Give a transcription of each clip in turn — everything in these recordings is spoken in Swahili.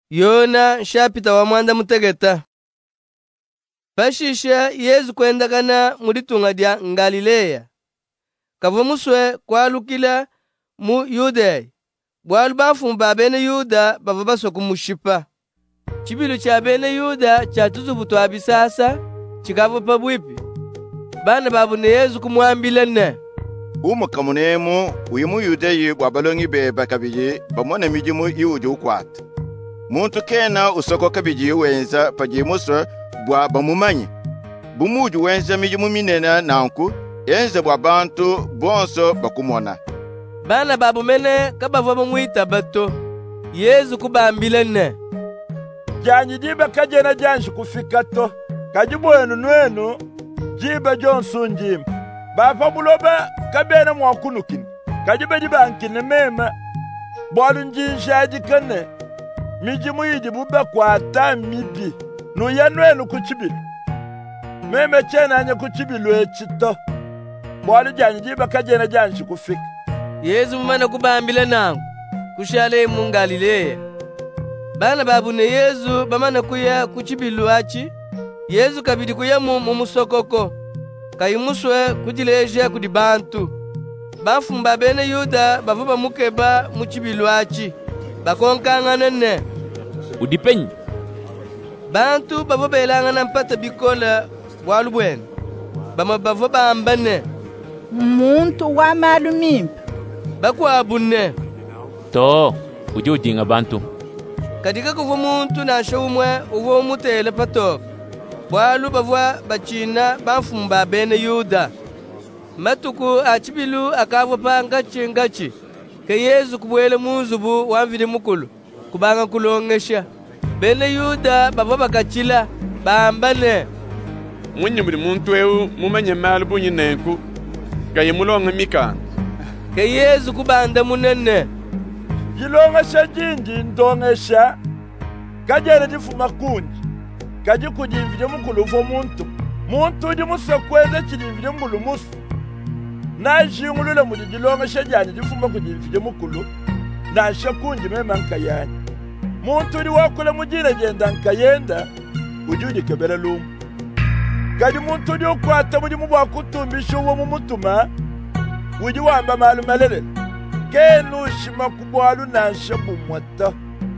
Yona nshapita wa mwanda mutegeta. Pashisha Yesu kwendagana mulitunga dia Galilea. Kavo muswe kwalukila mu Yudeya. Bwalu bafumba bene Yuda bava baso kumushipa. Chibilu cha bene Yuda cha tuzubutu abisasa chikavo pabwipi. Bana babu ne Yesu kumwambila ne. Umukamunemu uyimu Yudeyi wabalongi be bakabiji bamona mijimu iuju kwat. Muntu kena usoko kabiji wenza pajimuswe bwa bamumanyi. Bumuju wenza mijimu minena nanku enza bwa bantu bonso bakumona. Bana babu mene kabava bamuita bato. Yesu kubambila ne. Janyi jiba kajena janshi kufikato. Kajibwenu nwenu jiba jonsu njima. Bafa buloba kabena mwakunukini. Kajiba jiba ankine mema. Bwalu njinshaji kane. Mijimu yijibuba kwa ata mibi. Nuya nwenu kuchibilu. Meme chena anya kuchibilu echito. Bwalu janyi jiba kajena janshi kufika. Yesu mumana kubambila nangu. Kushale mu Galilea. Bana babu ne Yesu bamana kuya kuchibilu achi. Yesu kabidi kuya mu musokoko. Kayimuswe kujileje kudi bantu. Bafumba bene Yuda bavuba mukeba muchibilu achi. Bakonkangana ne. Udipenyi. Bantu bavuba elangana mpata bikola walubwene. Bama bavuba ambane. Muntu wa malumimpi. Bakwa abune. To, uji ujinga bantu. Kadika kuvu muntu na showumwe uvo mutele patok. Bwalu bavwa bachina bafumba bene Yuda. Matuku achibilu akavwa pa ngachi. Ke Yesu kubwele muzubu wamvide mukulu. Kubanga kulongesha. Bene Yuda bavwa bakachila bambane. Mwenye muri muntu eu mumanye malu bunyi nenku. Gaye mulonga mika. Ke Yesu kubanda munene. Jilongesha jinji ndongesha. Kajere jifuma kunji. Kaji kujimvide mukulu vo muntu. Muntu di musakweze chilimvide mukulu musu. Na jingulule mujilongesha jani jifuma kujimvide mukulu. Na shakunji mema nkayani. Muntu di wakule mujine jenda nkayenda. Ujudi kebele lumu. Kaji muntu di ukwata mujimu wakutumbisha uwo mumutuma. Uji wamba malu malele. Kenu shima kubwalu na shabu mwata.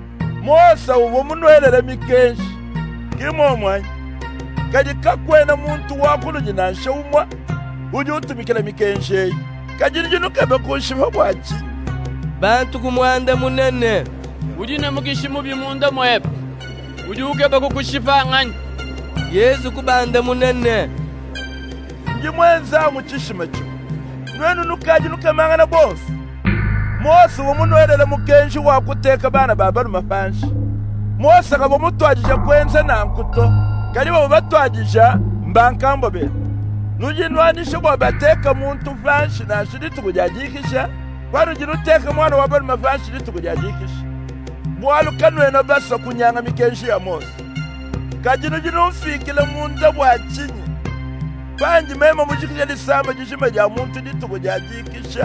Mosa uwo munuelele mikenshi. Kimo mwanyi. Kaji kakwena muntu wakulu jina shaumwa. Uji utumikila mikenshi. Kaji njinu kebe kushima wachi. Bantu kumwanda munene. Uji na mukishimu bimunda mwebe. Uji ukebe kukushifa ngani. Yesu kubanda munene. Njimwenza muchishima chu. Nwenu nukaji nukemangana bonsi. Mosa uwo munuelele mukenshi wakuteka bana babalu mafanshi. Mosa kabo mutwajisha kwenza na nkuto. Kaliwa batwajisha mbankambo be. Nujinwanisha kwa bateka muntu fanshi na shiditu kujajikisha. Kwanu jinuteka mwana wabalu mafanshi shiditu kujajikisha. Bwalu kanwena basa kunyanga mikenshi ya Mosa. Kajinu jinumfikile munda wachinyi. Panji mema mujikisha lisamba jishima ja muntu ditu kujajikisha.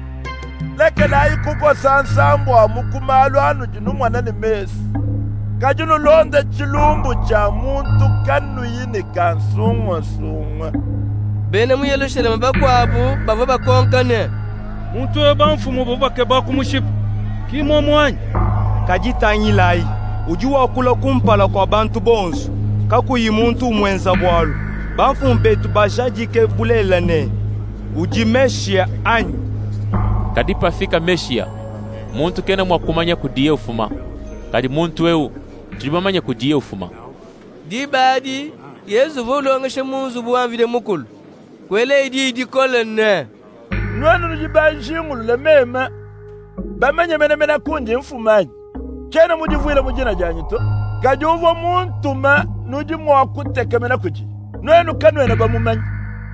Leke na kuko sansambo wa mukumalu anu jinu mwanani mesi. Kajunu londe chilumbu cha muntu kanu yini kansungwa. Bene muyelo shele mabakwa abu bavo bakonkane. Muntu eba mfumu bubake bakumushipa. Kimo mwanyi. Kajitanyilai. Ujuwa kula kumpala kwa bantu bonsu. Kakuyi muntu mwenza bwalu. Bafumbetu bashajike bulelane. Ujimeshia anyi. Kadipa fika meshia. Muntu kena mwakumanya kudiye ufuma. Kadi muntu weu jibamanya kudiye ufuma. Dibadi Yesu volongesha muzubu wamvide mukulu. Kwele idi kolene. Nwanu njibanjingulu le mema. Bamanya mena kunji mfumanyi. Kena mujivuile mujina janyito. Kaji uvo muntuma nuji mwakuteke mena kuji. Nwenu kanwena bamumanyi.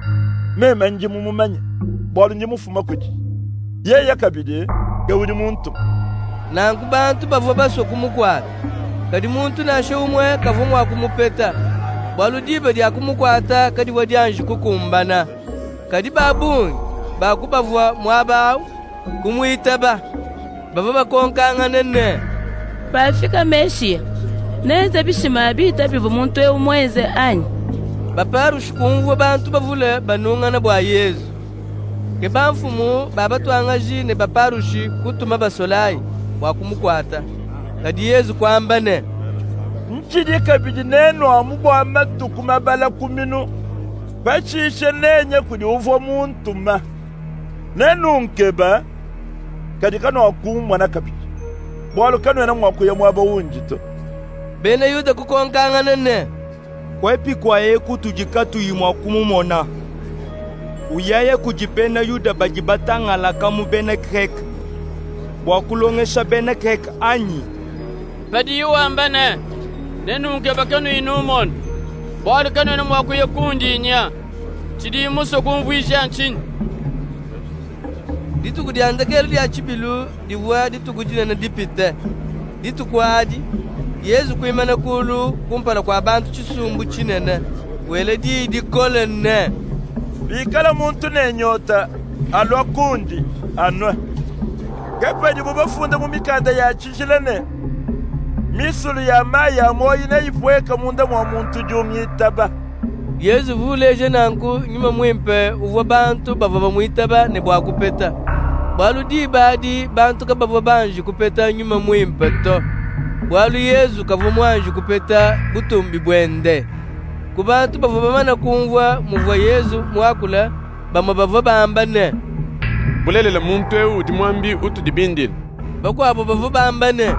Mema njimu mumanyi. Bwalu njimu fuma kuji. Yeye kabide gawudi muntu. Nangu bantu bavo baso kumukwata. Kadi muntu na showumwe kavumwa kumupeta. Bwalu dibe dia kumukwata kadi wadi anji kukumbana. Kadi babuni bakubavwa mwabau kumuitaba. Bavo bakonkangana ne. Pafika Meshia, neza bishima bita bivu muntu eu mwenze anyi. Baparushi kumvwa bantu bavule banungana bwa Yesu. Ke banfumu babatwangaji ne baparushi kutuma basolayi wakumukwata. Kadi Yesu kwambane. Nchidika bidi neno amubwa amatuku mabala kuminu. Bachishe nenye kudi uvo muntuma. Nenu nkeba kadi kano wakumwa na kabidi. Bwalu kano yana mwakuya mwaba unjito. Bene Yuda kukonkanga nene. Kwepi kwa eku tujikatu yimwakumu mona. Uyaye kujipena Yuda bajibatanga la kamu bene krek. Wakulongesha bene krek anyi. Padi yuwa ambane. Nenu nkeba kanu inumon. Bwalu kano yana mwakuya kundi inya. Chidi muso kumvuisha nchini. Ditu kudiandakeli ya chibilu diwa ditu kujina na dipite. Ditu kwaadi Yesu kuimana kulu kumpana kwa bantu chisumbu chinene. Wele di kolene. Bikala muntu nenyota alwa kundi anwa. Gapedi bubafunda mu mikanda ya chishilene. Misulu ya maya moyi na ifweka munda mwa muntu jumyitaba. Yesu vuleje nanku nyuma mwimpe uva bantu bava mwitaba ne bwa kupeta. Bwalu di badi bantu kabava banji kupeta nyuma mwimpe to. Bwalu Yesu kavumwanji kupeta butumbi bwende. Kubantu bava bamana kumvwa muvwa Yesu mwakula bama bava bambane. Bulelela muntu eu dimwambi utu dibindil. Bakwa bava bambane.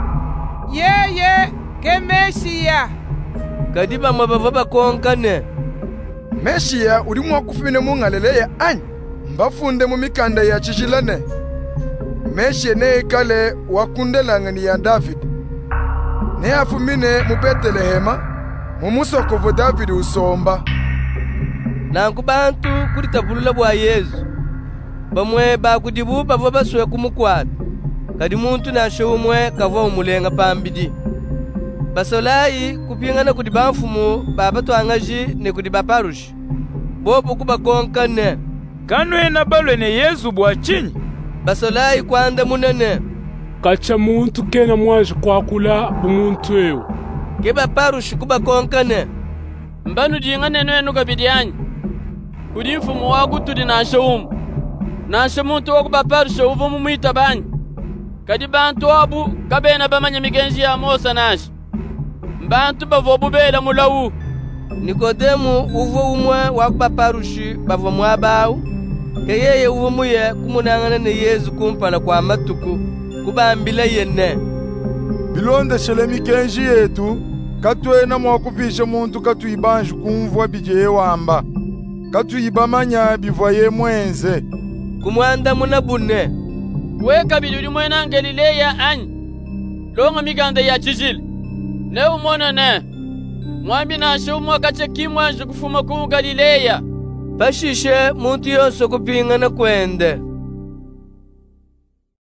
Ye ke Meshia. Kadi bama bava bakonkane. Meshia uri mwakufine mungalele ya anyi. Mbafunde mu mikanda ya chishilane. Meshia ne kale wakundelangani ya David. Ne afumine mu Betelehema mu musokovo David usomba. Nanku bantu kuri tabulula bwa Yesu. Bamwe bakudibu bava baswe kumukwata. Kadi muntu nasho umwe kava umulenga pambidi. Basolayi kupingana kudi banfumu babatwangaji ne kudi baparushi. Bobo kubakonkane. Kanwe na balwe ne Yesu bwa chinyi. Basolayi kwanda munene. Kacha muntu kena mwaje kwakula bumuntu eu. Ke baparushi kubakonkane. Mbanu jinga neno enu kabidianyi. Kudi mfumu wagu tudi nasho umu. Nasho muntu wagu baparushi uvu mumwita banyi. Kadi bantu wabu kabena bamanya migenji ya Mosa nashi. Bantu bavobu bela mulawu. Nikodemu uvo umwe wakubaparushi bavo mwabau. Ke yeye uvo muye kumunangana ne Yesu kumpana kwa matuku. Kubambila yene. Bilonde shele mikenji yetu. Katwena mwakupisha muntu katuibanju kumvwa bije wamba. Katuibamanya bivwaye mwenze. Kumwanda munabune. Weka biduri mwena Galileya anyi. Longa miganda ya chijili. Ne umona ne. Mwambi na shumwa kache kimwa kufuma ku Galileya. Pashishe muntu yose kupingana kwende.